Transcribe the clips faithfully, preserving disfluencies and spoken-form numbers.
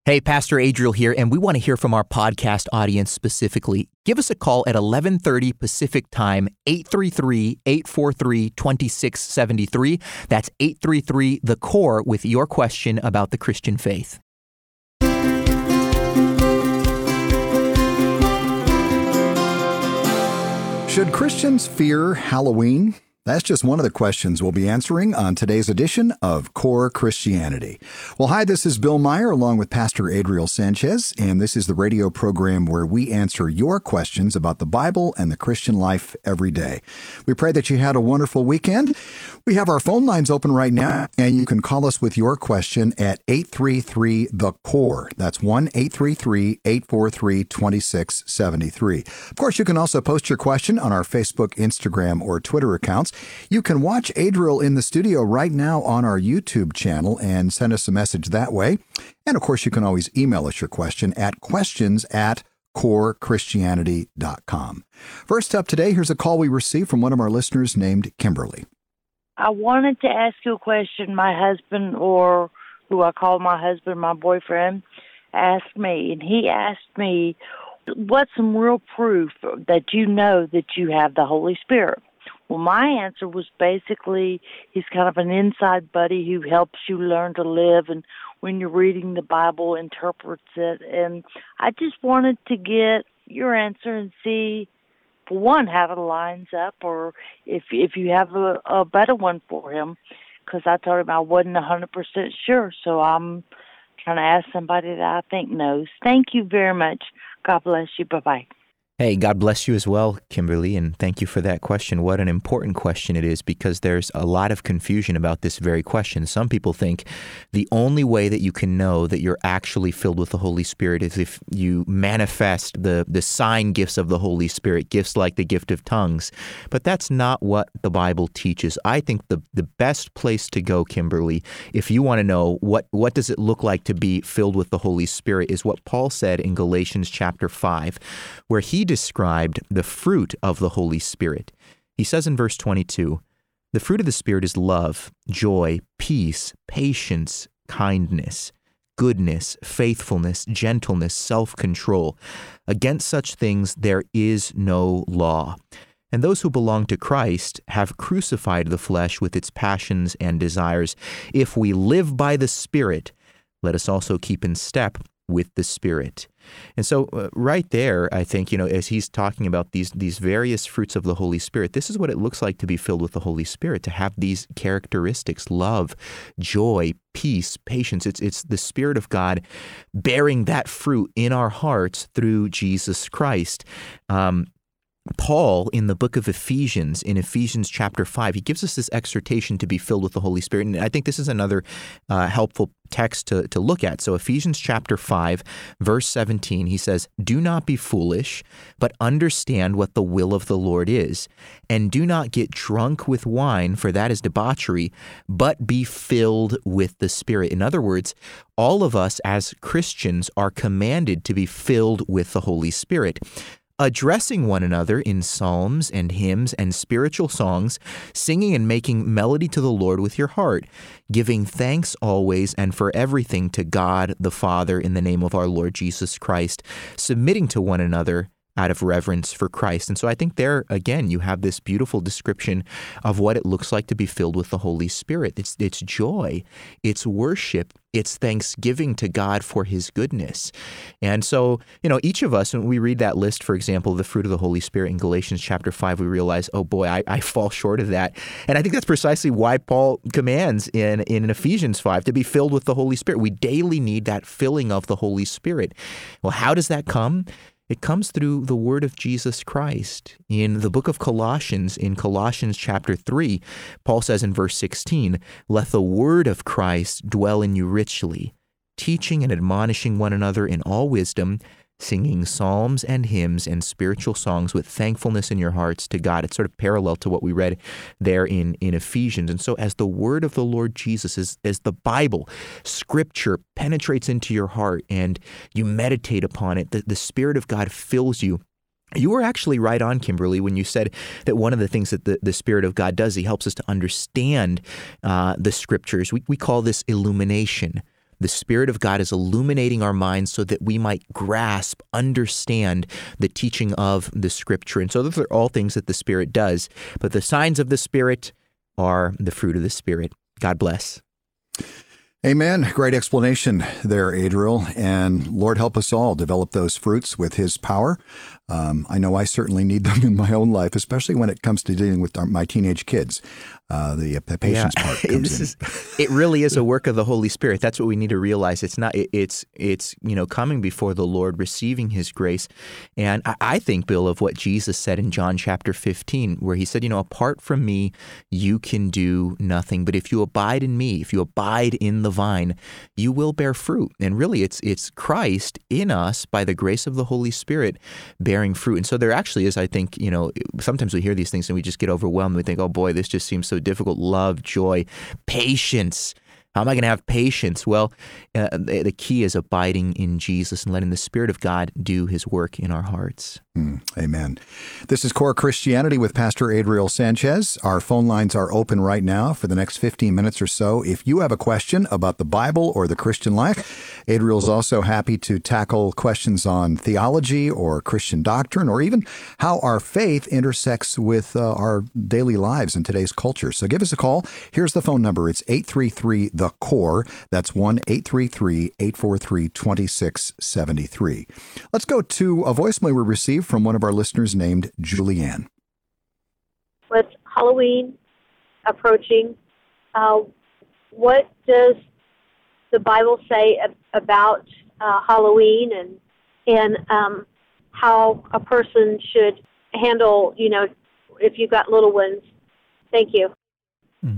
Hey, Pastor Adriel here, and we want to hear from our podcast audience specifically. Give us a call at eleven thirty Pacific Time, eight three three, eight four three, two six seven three. That's eight three three, the core with your question about the Christian faith. Should Christians fear Halloween? That's just one of the questions we'll be answering on today's edition of Core Christianity. Well, hi, this is Bill Meyer along with Pastor Adriel Sanchez, and this is the radio program where we answer your questions about the Bible and the Christian life every day. We pray that you had a wonderful weekend. We have our phone lines open right now, and you can call us with your question at eight three three, the core. That's one eight three three, eight four three, two six seven three. Of course, you can also post your question on our Facebook, Instagram, or Twitter accounts. You can watch Adriel in the studio right now on our YouTube channel and send us a message that way. And of course, you can always email us your question at questions at core christianity dot com. First up today, here's a call we received from one of our listeners named Kimberly. I wanted to ask you a question. My husband, or who I call my husband, my boyfriend, asked me, and he asked me, what's some real proof that you know that you have the Holy Spirit? Well, my answer was basically he's kind of an inside buddy who helps you learn to live, and when you're reading the Bible, interprets it. And I just wanted to get your answer and see, for one, how it lines up, or if if you have a, a better one for him, because I told him I wasn't one hundred percent sure, so I'm trying to ask somebody that I think knows. Thank you very much. God bless you. Bye-bye. Hey, God bless you as well, Kimberly, and thank you for that question. What an important question it is, because there's a lot of confusion about this very question. Some people think the only way that you can know that you're actually filled with the Holy Spirit is if you manifest the, the sign gifts of the Holy Spirit, gifts like the gift of tongues. But that's not what the Bible teaches. I think the, the best place to go, Kimberly, if you want to know what, what does it look like to be filled with the Holy Spirit, is what Paul said in Galatians chapter five, where he described the fruit of the Holy Spirit. He says in verse twenty-two, the fruit of the Spirit is love, joy, peace, patience, kindness, goodness, faithfulness, gentleness, self-control. Against such things there is no law. And those who belong to Christ have crucified the flesh with its passions and desires. If we live by the Spirit, let us also keep in step with the Spirit. And so uh, right there, I think, you know, as he's talking about these these various fruits of the Holy Spirit, this is what it looks like to be filled with the Holy Spirit, to have these characteristics: love, joy, peace, patience. It's it's the Spirit of God bearing that fruit in our hearts through Jesus Christ. Um, Paul, in the book of Ephesians, in Ephesians chapter five, he gives us this exhortation to be filled with the Holy Spirit. And I think this is another uh, helpful text to, to look at. So Ephesians chapter five, verse seventeen, he says, "Do not be foolish, but understand what the will of the Lord is. And do not get drunk with wine, for that is debauchery, but be filled with the Spirit." In other words, all of us as Christians are commanded to be filled with the Holy Spirit, addressing one another in psalms and hymns and spiritual songs, singing and making melody to the Lord with your heart, giving thanks always and for everything to God the Father in the name of our Lord Jesus Christ, submitting to one another out of reverence for Christ. And so I think there, again, you have this beautiful description of what it looks like to be filled with the Holy Spirit. It's, it's joy, it's worship, it's thanksgiving to God for His goodness. And so, you know, each of us, when we read that list, for example, the fruit of the Holy Spirit in Galatians chapter five, we realize, oh boy, I, I fall short of that. And I think that's precisely why Paul commands in, in Ephesians five to be filled with the Holy Spirit. We daily need that filling of the Holy Spirit. Well, how does that come? It comes through the word of Jesus Christ. In the book of Colossians, in Colossians chapter three, Paul says in verse sixteen, "Let the word of Christ dwell in you richly, teaching and admonishing one another in all wisdom, singing psalms and hymns and spiritual songs with thankfulness in your hearts to God." It's sort of parallel to what we read there in, in Ephesians. And so as the word of the Lord Jesus, as, as the Bible, Scripture penetrates into your heart and you meditate upon it, the, the Spirit of God fills you. You were actually right on, Kimberly, when you said that one of the things that the, the Spirit of God does, He helps us to understand uh, the Scriptures. We, we call this illumination. The Spirit of God is illuminating our minds so that we might grasp, understand the teaching of the Scripture. And so those are all things that the Spirit does. But the signs of the Spirit are the fruit of the Spirit. God bless. Amen. Great explanation there, Adriel. And Lord, help us all develop those fruits with His power. Um, I know I certainly need them in my own life, especially when it comes to dealing with our, my teenage kids. Uh, the, the patience yeah. part comes this in. Is, it really is a work of the Holy Spirit. That's what we need to realize. It's not. It, it's it's you know coming before the Lord, receiving His grace, and I, I think, Bill, of what Jesus said in John chapter fifteen, where He said, you know, apart from me, you can do nothing. But if you abide in me, if you abide in the vine, you will bear fruit. And really, it's it's Christ in us by the grace of the Holy Spirit bearing fruit. And so there actually is, I think, you know, sometimes we hear these things and we just get overwhelmed. We think, oh boy, this just seems so difficult. Love, joy, patience. How am I going to have patience? Well, uh, the, the key is abiding in Jesus and letting the Spirit of God do His work in our hearts. Mm, amen. This is Core Christianity with Pastor Adriel Sanchez. Our phone lines are open right now for the next fifteen minutes or so. If you have a question about the Bible or the Christian life, Adriel's also happy to tackle questions on theology or Christian doctrine, or even how our faith intersects with uh, our daily lives in today's culture. So give us a call. Here's the phone number. It's eight three three the core. That's one eight three three, eight four three, two six seven three. Let's go to a voicemail we received from one of our listeners named Julianne. With Halloween approaching, uh, what does the Bible say ab- about uh, Halloween and and um, how a person should handle, you know, if you've got little ones? Thank you. Hmm.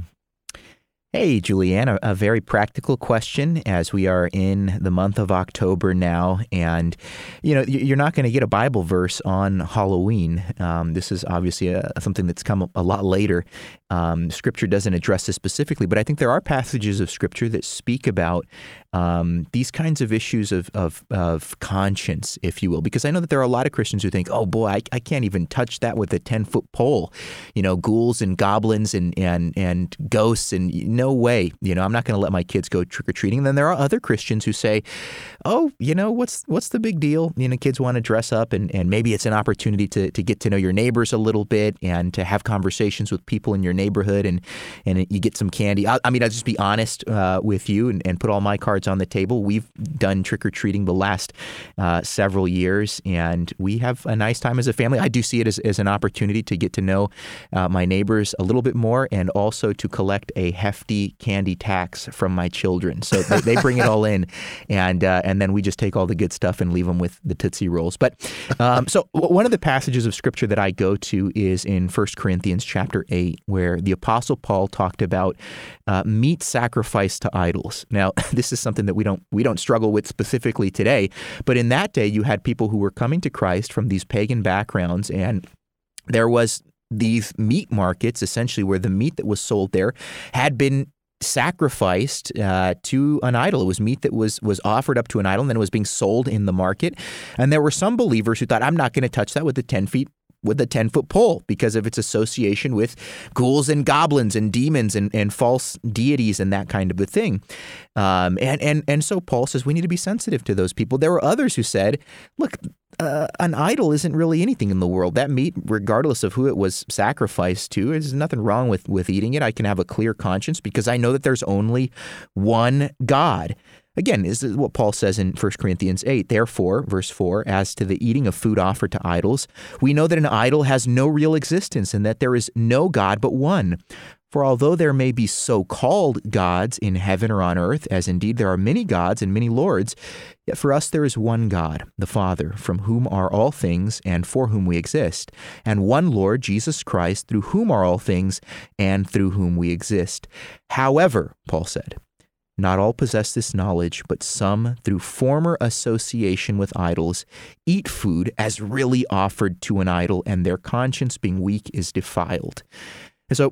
Hey, Julianne, a, a very practical question as we are in the month of October now. And, you know, you're not going to get a Bible verse on Halloween. Um, this is obviously a, something that's come a lot later. Um, Scripture doesn't address this specifically, but I think there are passages of Scripture that speak about um, these kinds of issues of, of, of conscience, if you will, because I know that there are a lot of Christians who think, oh boy, I, I can't even touch that with a ten-foot pole, you know, ghouls and goblins and, and, and ghosts, and no way, you know, I'm not going to let my kids go trick-or-treating. And then there are other Christians who say, oh, you know, what's what's the big deal? You know, kids want to dress up, and, and maybe it's an opportunity to, to get to know your neighbors a little bit and to have conversations with people in your neighborhood, and, and you get some candy. I, I mean, I'll just be honest uh, with you and, and put all my cards on the table. We've done trick-or-treating the last uh, several years, and we have a nice time as a family. I do see it as, as an opportunity to get to know uh, my neighbors a little bit more, and also to collect a hefty candy tax from my children. So they, they bring it all in, and uh, and then we just take all the good stuff and leave them with the Tootsie Rolls. But um, so one of the passages of Scripture that I go to is in First Corinthians chapter eight, where the Apostle Paul talked about uh, meat sacrificed to idols. Now, this is something that we don't we don't struggle with specifically today, but in that day you had people who were coming to Christ from these pagan backgrounds, and there was these meat markets, essentially, where the meat that was sold there had been sacrificed uh, to an idol. It was meat that was was offered up to an idol, and then it was being sold in the market. And there were some believers who thought, I'm not going to touch that with a ten feet with a ten-foot pole because of its association with ghouls and goblins and demons and, and false deities and that kind of a thing. Um, and, and, and so Paul says we need to be sensitive to those people. There were others who said, look, uh, an idol isn't really anything in the world. That meat, regardless of who it was sacrificed to, there's nothing wrong with, with eating it. I can have a clear conscience because I know that there's only one God. Again, this is what Paul says in First Corinthians eight. Therefore, verse four, as to the eating of food offered to idols, we know that an idol has no real existence and that there is no God but one. For although there may be so-called gods in heaven or on earth, as indeed there are many gods and many lords, yet for us there is one God, the Father, from whom are all things and for whom we exist, and one Lord, Jesus Christ, through whom are all things and through whom we exist. However, Paul said, not all possess this knowledge, but some, through former association with idols, eat food as really offered to an idol, and their conscience being weak is defiled. And so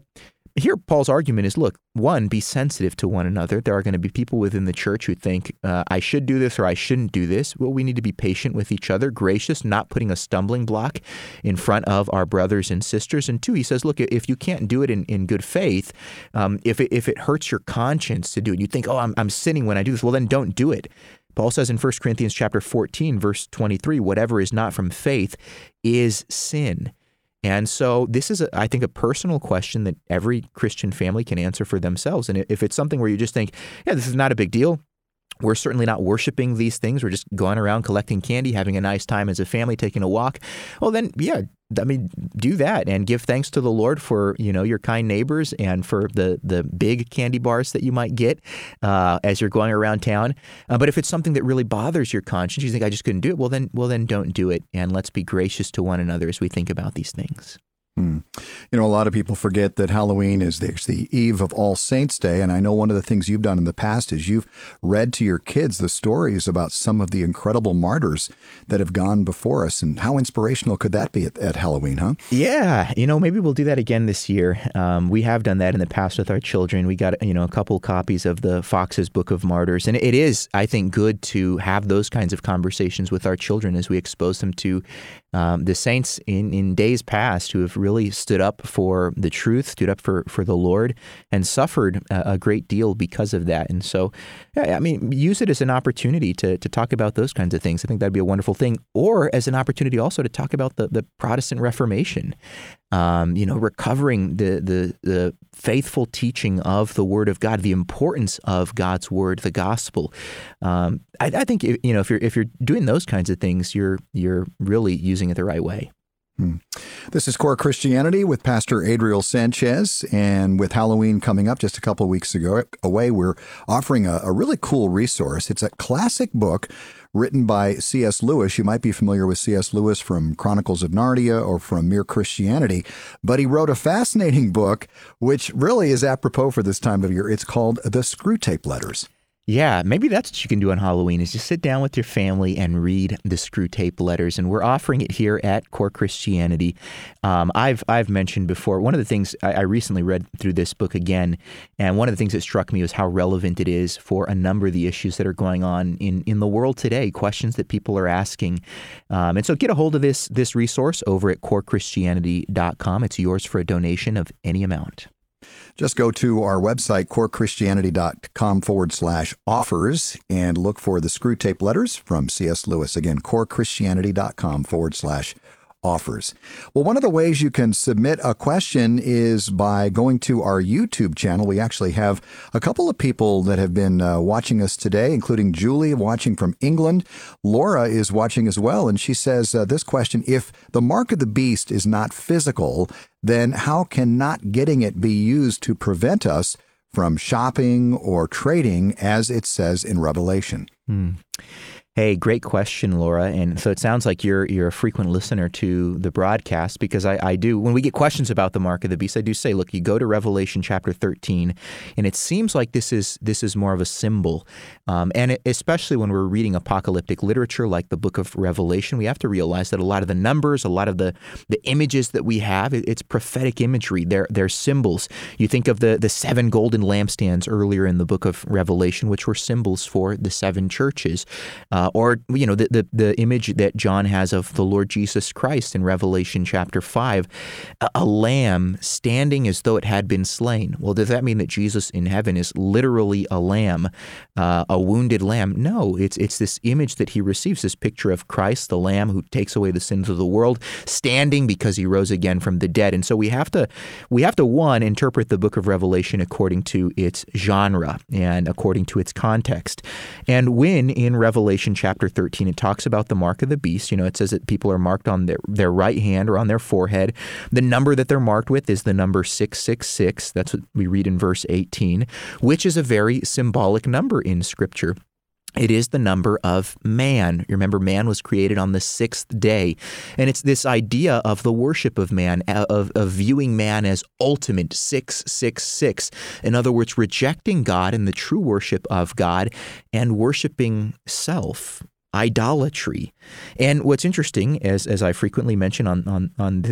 here, Paul's argument is, look, one, be sensitive to one another. There are going to be people within the church who think, uh, I should do this or I shouldn't do this. Well, we need to be patient with each other, gracious, not putting a stumbling block in front of our brothers and sisters. And two, he says, look, if you can't do it in, in good faith, um, if, it, if it hurts your conscience to do it, you think, oh, I'm, I'm sinning when I do this, well, then don't do it. Paul says in First Corinthians chapter fourteen, verse twenty-three, whatever is not from faith is sin. And so this is, a, I think, a personal question that every Christian family can answer for themselves. And if it's something where you just think, yeah, this is not a big deal, we're certainly not worshiping these things, we're just going around collecting candy, having a nice time as a family, taking a walk, well, then, yeah, I mean, do that and give thanks to the Lord for, you know, your kind neighbors and for the, the big candy bars that you might get uh, as you're going around town. Uh, but if it's something that really bothers your conscience, you think, I just couldn't do it, well, then, well, then don't do it. And let's be gracious to one another as we think about these things. Hmm. You know, a lot of people forget that Halloween is the, the eve of All Saints' Day, and I know one of the things you've done in the past is you've read to your kids the stories about some of the incredible martyrs that have gone before us, and how inspirational could that be at, at Halloween, huh? Yeah, you know, maybe we'll do that again this year. Um, we have done that in the past with our children. We got, you know, a couple copies of the Fox's Book of Martyrs, and it is, I think, good to have those kinds of conversations with our children as we expose them to um, the saints in, in days past who have really stood up for the truth, stood up for, for the Lord, and suffered a, a great deal because of that. And so, yeah, I mean, use it as an opportunity to to talk about those kinds of things. I think that'd be a wonderful thing. Or as an opportunity also to talk about the, the Protestant Reformation, um, you know, recovering the, the the faithful teaching of the Word of God, the importance of God's Word, the gospel. Um, I, I think, you know, if you're if you're doing those kinds of things, you're you're really using it the right way. Hmm. This is Core Christianity with Pastor Adriel Sanchez, and with Halloween coming up just a couple of weeks ago away, we're offering a, a really cool resource. It's a classic book written by C S Lewis. You might be familiar with C S Lewis from Chronicles of Narnia or from Mere Christianity, but he wrote a fascinating book, which really is apropos for this time of year. It's called The Screwtape Letters. Yeah, maybe that's what you can do on Halloween is just sit down with your family and read the Screwtape Letters. And we're offering it here at Core Christianity. Um, I've I've mentioned before, one of the things I, I recently read through this book again, and one of the things that struck me was how relevant it is for a number of the issues that are going on in, in the world today, questions that people are asking. Um, and so get a hold of this, this resource over at core christianity dot com. It's yours for a donation of any amount. Just go to our website, core christianity dot com forward slash offers, and look for the Screwtape Letters from C S Lewis. Again, core christianity dot com forward slash offers. Well, one of the ways you can submit a question is by going to our YouTube channel. We actually have a couple of people that have been uh, watching us today, including Julie watching from England. Laura is watching as well, and she says uh, this question, if the mark of the beast is not physical, then how can not getting it be used to prevent us from shopping or trading, as it says in Revelation? Hmm. Hey, great question, Laura. And so it sounds like you're you're a frequent listener to the broadcast, because I, I do, when we get questions about the mark of the beast, I do say, look, you go to Revelation chapter thirteen, and it seems like this is this is more of a symbol. Um, and it, especially when we're reading apocalyptic literature like the book of Revelation, we have to realize that a lot of the numbers, a lot of the, the images that we have, it, it's prophetic imagery. They're, they're symbols. You think of the, the seven golden lampstands earlier in the book of Revelation, which were symbols for the seven churches. Uh, or, you know, the, the the image that John has of the Lord Jesus Christ in Revelation chapter five, a, a lamb standing as though it had been slain. Well, does that mean that Jesus in heaven is literally a lamb, uh, a wounded lamb? No, it's it's this image that he receives, this picture of Christ, the lamb who takes away the sins of the world, standing because he rose again from the dead. And so we have to, we have to, one, interpret the book of Revelation according to its genre and according to its context. And when in Revelation chapter thirteen, it talks about the mark of the beast. You know, it says that people are marked on their, their right hand or on their forehead. The number that they're marked with is the number six six six. That's what we read in verse eighteen, which is a very symbolic number in Scripture. It is the number of man. You remember, man was created on the sixth day. And it's this idea of the worship of man, of, of viewing man as ultimate, six six six. In other words, rejecting God and the true worship of God and worshiping self, idolatry. And what's interesting, as as I frequently mention on, on, on this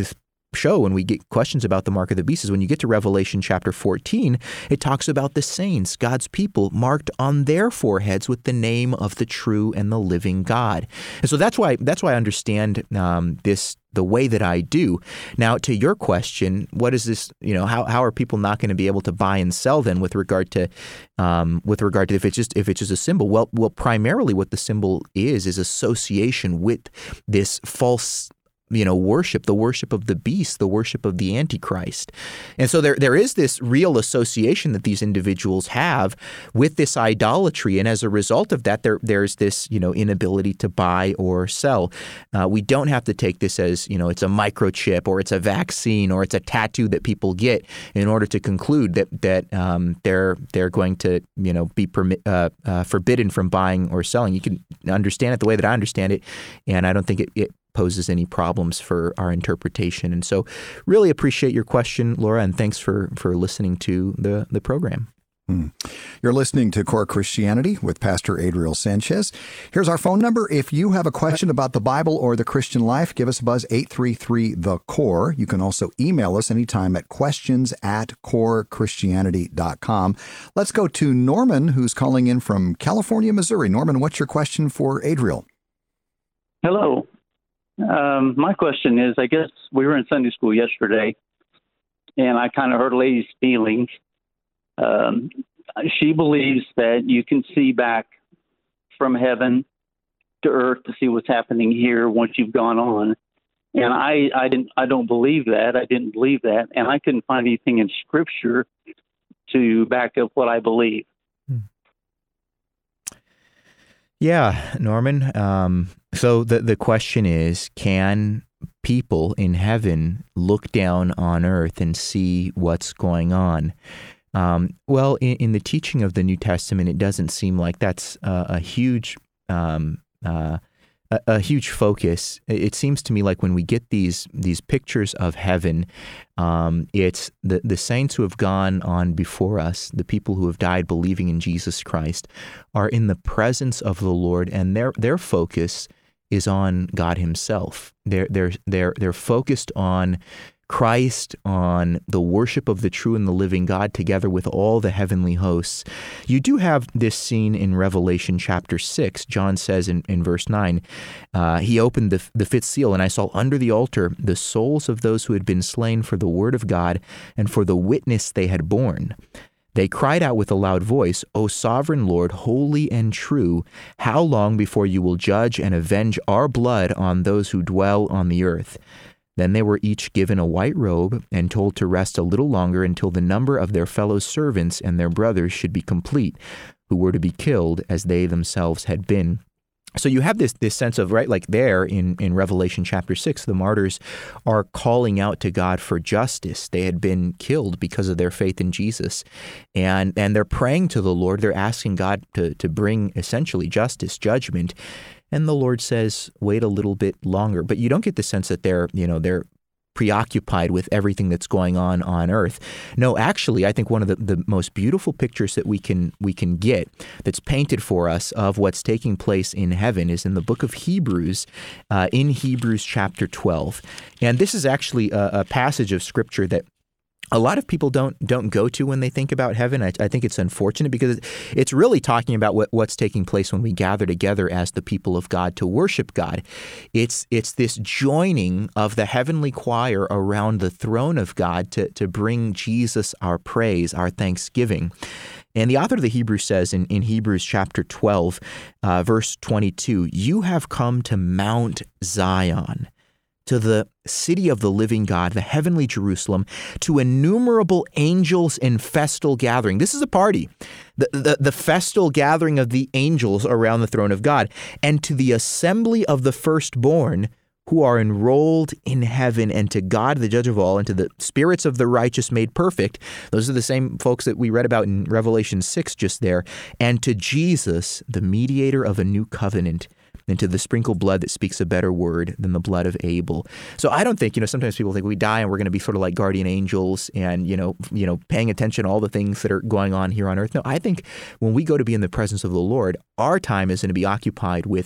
show when we get questions about the mark of the beast is when you get to Revelation chapter fourteen, it talks about the saints, God's people, marked on their foreheads with the name of the true and the living God. And so that's why that's why I understand um, this the way that I do. Now, to your question, what is this? You know, how how are people not going to be able to buy and sell then with regard to um, with regard to if it's just if it's just a symbol? Well, well, primarily what the symbol is is association with this false, you know, worship, the worship of the beast, the worship of the Antichrist. And so there there is this real association that these individuals have with this idolatry. And as a result of that, there there's this, you know, inability to buy or sell. Uh, we don't have to take this as, you know, it's a microchip or it's a vaccine or it's a tattoo that people get in order to conclude that that um, they're they're going to, you know, be permi- uh, uh, forbidden from buying or selling. You can understand it the way that I understand it, and I don't think it, it poses any problems for our interpretation. And so really appreciate your question, Laura, and thanks for, for listening to the, the program. Hmm. You're listening to Core Christianity with Pastor Adriel Sanchez. Here's our phone number. If you have a question about the Bible or the Christian life, give us a buzz, eight three three, the core. You can also email us anytime at questions at core christianity dot com. Let's go to Norman, who's calling in from California, Missouri. Norman, what's your question for Adriel? Hello. Um, my question is, I guess we were in Sunday school yesterday, and I kind of hurt a lady's feelings. Um, she believes that you can see back from heaven to earth to see what's happening here once you've gone on. And I, I didn't, I don't believe that. I didn't believe that. And I couldn't find anything in Scripture to back up what I believe. Yeah, Norman. Um, so the, the question is, can people in heaven look down on earth and see what's going on? Um, well, in, in the teaching of the New Testament, it doesn't seem like that's uh, a huge um, uh, a, a huge focus. It seems to me like when we get these these pictures of heaven, um, it's the, the saints who have gone on before us, the people who have died believing in Jesus Christ, are in the presence of the Lord, and their their focus is on God Himself. They're they're they're they're focused on Christ, on the worship of the true and the living God together with all the heavenly hosts. You do have this scene in Revelation chapter six. John says in, in verse nine, uh, he opened the, the fifth seal, and I saw under the altar the souls of those who had been slain for the word of God and for the witness they had borne. They cried out with a loud voice, O sovereign Lord, holy and true, how long before you will judge and avenge our blood on those who dwell on the earth? Then they were each given a white robe and told to rest a little longer until the number of their fellow servants and their brothers should be complete, who were to be killed as they themselves had been. So you have this this sense of, right, like there in, in Revelation chapter six, the martyrs are calling out to God for justice. They had been killed because of their faith in Jesus. And and they're praying to the Lord. They're asking God to, to bring essentially justice, judgment. And the Lord says, wait a little bit longer. But you don't get the sense that they're, you know, they're preoccupied with everything that's going on on earth. No, actually, I think one of the, the most beautiful pictures that we can we can get that's painted for us of what's taking place in heaven is in the book of Hebrews, uh, in Hebrews chapter twelve. And this is actually a, a passage of Scripture that a lot of people don't don't go to when they think about heaven. I, I think it's unfortunate because it's really talking about what, what's taking place when we gather together as the people of God to worship God. It's it's this joining of the heavenly choir around the throne of God to, to bring Jesus our praise, our thanksgiving. And the author of the Hebrews says in, in Hebrews chapter twelve, uh, verse twenty-two, you have come to Mount Zion, to the city of the living God, the heavenly Jerusalem, to innumerable angels in festal gathering. This is a party, the, the, the festal gathering of the angels around the throne of God, and to the assembly of the firstborn who are enrolled in heaven, and to God, the judge of all, and to the spirits of the righteous made perfect. Those are the same folks that we read about in Revelation six just there. And to Jesus, the mediator of a new covenant, and to the sprinkled blood that speaks a better word than the blood of Abel. So I don't think, you know, sometimes people think we die and we're going to be sort of like guardian angels and, you know, you know, paying attention to all the things that are going on here on earth. No, I think when we go to be in the presence of the Lord, our time is going to be occupied with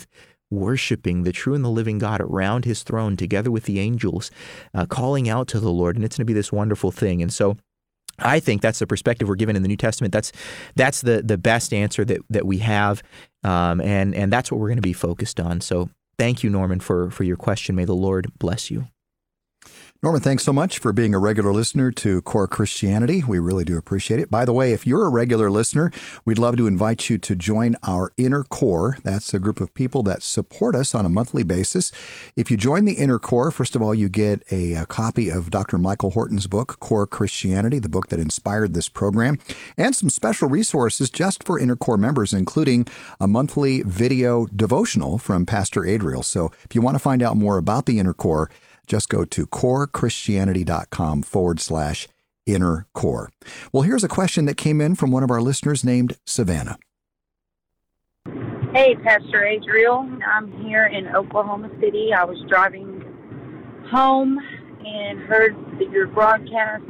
worshiping the true and the living God around his throne together with the angels, uh, calling out to the Lord. And it's going to be this wonderful thing. And so I think that's the perspective we're given in the New Testament. That's that's the the best answer that that we have, um, and and that's what we're going to be focused on. So thank you, Norman, for for your question. May the Lord bless you. Norman, thanks so much for being a regular listener to Core Christianity. We really do appreciate it. By the way, if you're a regular listener, we'd love to invite you to join our Inner Core. That's a group of people that support us on a monthly basis. If you join the Inner Core, first of all, you get a, a copy of Doctor Michael Horton's book, Core Christianity, the book that inspired this program, and some special resources just for Inner Core members, including a monthly video devotional from Pastor Adriel. So if you want to find out more about the Inner Core, just go to corechristianity.com forward slash inner core. Well, here's a question that came in from one of our listeners named Savannah. Hey, Pastor Adriel. I'm here in Oklahoma City. I was driving home and heard your broadcast.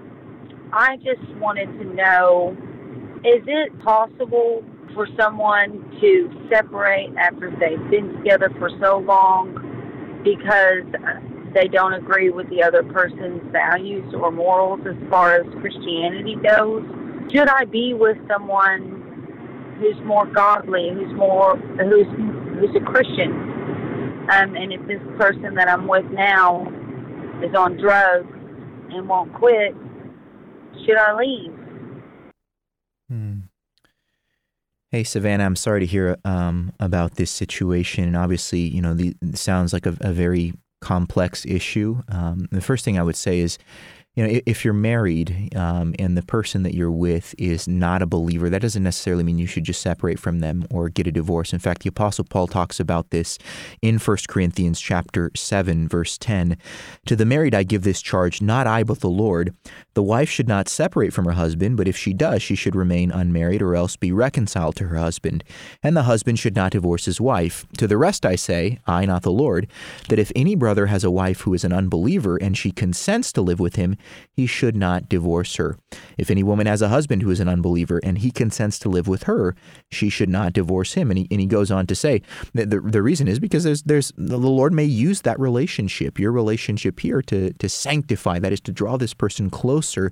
I just wanted to know, is it possible for someone to separate after they've been together for so long because they don't agree with the other person's values or morals as far as Christianity goes? Should I be with someone who's more godly, who's more who's who's a Christian? Um, and if this person that I'm with now is on drugs and won't quit, should I leave? Hmm. Hey, Savannah, I'm sorry to hear um, about this situation. And obviously, you know, the, it sounds like a, a very complex issue. Um, the first thing I would say is, you know, if you're married um, and the person that you're with is not a believer, that doesn't necessarily mean you should just separate from them or get a divorce. In fact, the Apostle Paul talks about this in First Corinthians chapter seven, verse ten. To the married I give this charge, not I, but the Lord. The wife should not separate from her husband, but if she does, she should remain unmarried or else be reconciled to her husband. And the husband should not divorce his wife. To the rest I say, I, not the Lord, that if any brother has a wife who is an unbeliever and she consents to live with him, he should not divorce her. If any woman has a husband who is an unbeliever and he consents to live with her, she should not divorce him. And he, and he goes on to say that the, the reason is because there's there's the Lord may use that relationship, your relationship here, to to sanctify, that is to draw this person closer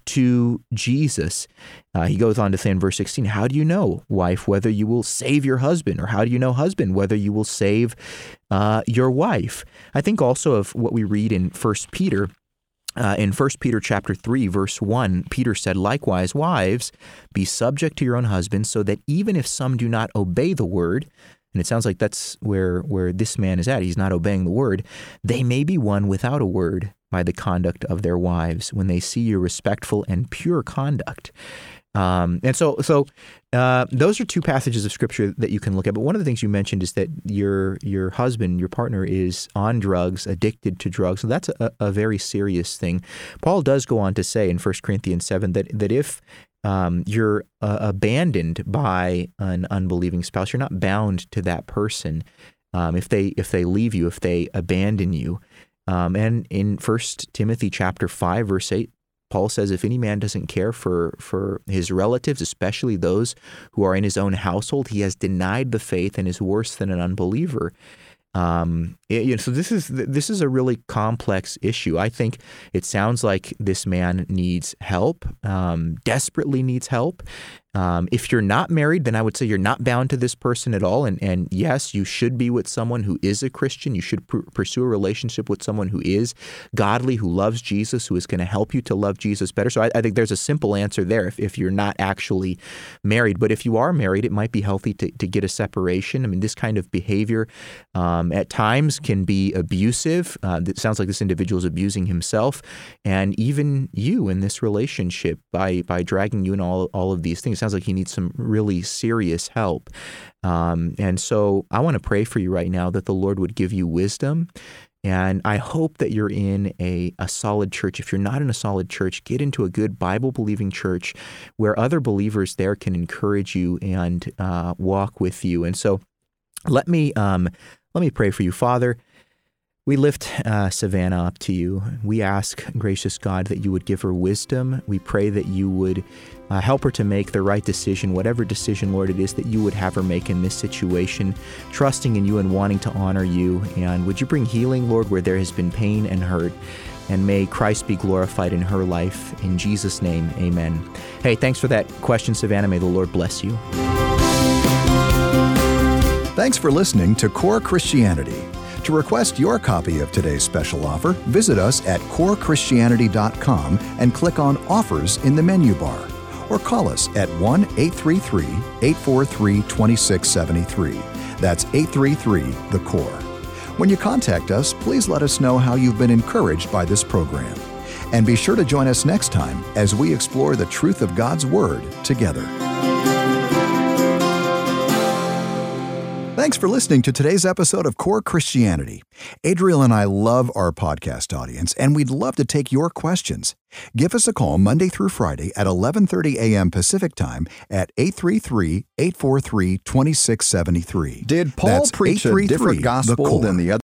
to Jesus. Uh, he goes on to say in verse sixteen, how do you know, wife, whether you will save your husband? Or how do you know, husband, whether you will save uh, your wife? I think also of what we read in First Peter. Uh, in First Peter chapter three, verse one, Peter said, likewise, wives, be subject to your own husbands, so that even if some do not obey the word, and it sounds like that's where, where this man is at, he's not obeying the word, they may be won without a word by the conduct of their wives when they see your respectful and pure conduct. Um, and so, so uh, those are two passages of Scripture that you can look at. But one of the things you mentioned is that your your husband, your partner, is on drugs, addicted to drugs. So that's a, a very serious thing. Paul does go on to say in First Corinthians seven that that if um, you're uh, abandoned by an unbelieving spouse, you're not bound to that person. Um, if they if they leave you, if they abandon you, um, and in First Timothy chapter five, verse eight. Paul says, if any man doesn't care for, for his relatives, especially those who are in his own household, he has denied the faith and is worse than an unbeliever. Um, it, you know, so this is this is a really complex issue. I think it sounds like this man needs help, um, desperately needs help. Um, if you're not married, then I would say you're not bound to this person at all. And, and yes, you should be with someone who is a Christian. You should pr- pursue a relationship with someone who is godly, who loves Jesus, who is going to help you to love Jesus better. So I, I think there's a simple answer there if, if you're not actually married. But if you are married, it might be healthy to, to get a separation. I mean, this kind of behavior um, at times can be abusive. Uh, it sounds like this individual is abusing himself and even you in this relationship by, by dragging you in all, all of these things. Sounds like he needs some really serious help. Um, and so I want to pray for you right now that the Lord would give you wisdom. And I hope that you're in a, a solid church. If you're not in a solid church, get into a good Bible-believing church where other believers there can encourage you and uh, walk with you. And so let me um, let me pray for you. Father, We lift uh, Savannah up to you. We ask, gracious God, that you would give her wisdom. We pray that you would uh, help her to make the right decision, whatever decision, Lord, it is that you would have her make in this situation, trusting in you and wanting to honor you. And would you bring healing, Lord, where there has been pain and hurt? And may Christ be glorified in her life. In Jesus' name, amen. Hey, thanks for that question, Savannah. May the Lord bless you. Thanks for listening to Core Christianity. To request your copy of today's special offer, visit us at core christianity dot com and click on Offers in the menu bar. Or call us at one eight three three, eight four three, two six seven three. That's eight three three, the core. When you contact us, please let us know how you've been encouraged by this program. And be sure to join us next time as we explore the truth of God's Word together. Thanks for listening to today's episode of Core Christianity. Adriel and I love our podcast audience, and we'd love to take your questions. Give us a call Monday through Friday at eleven thirty a.m. Pacific Time at eight three three, eight four three, two six seven three. Did Paul That's preach a different gospel than the other?